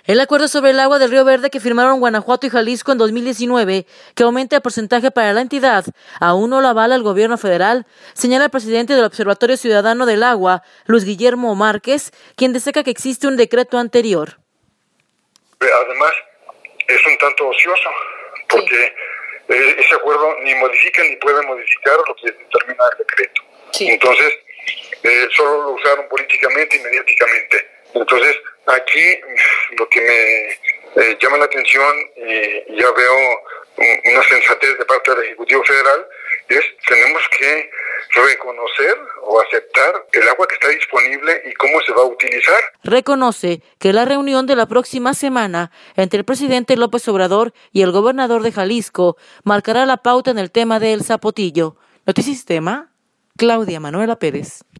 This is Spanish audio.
El acuerdo sobre el agua del Río Verde que firmaron Guanajuato y Jalisco en 2019, que aumenta el porcentaje para la entidad, aún no lo avala el gobierno federal, señala el presidente del Observatorio Ciudadano del Agua, Luis Guillermo Márquez, quien destaca que existe un decreto anterior. Además, es un tanto ocioso, porque ese acuerdo ni modifica ni puede modificar lo que determina el decreto. Sí. Entonces, solo lo usaron políticamente y mediáticamente. Entonces, aquí lo que me llama la atención y ya veo una sensatez de parte del Ejecutivo Federal es tenemos que reconocer o aceptar el agua que está disponible y cómo se va a utilizar. Reconoce que la reunión de la próxima semana entre el presidente López Obrador y el gobernador de Jalisco marcará la pauta en el tema del Zapotillo. Notisistema, Claudia Manuela Pérez.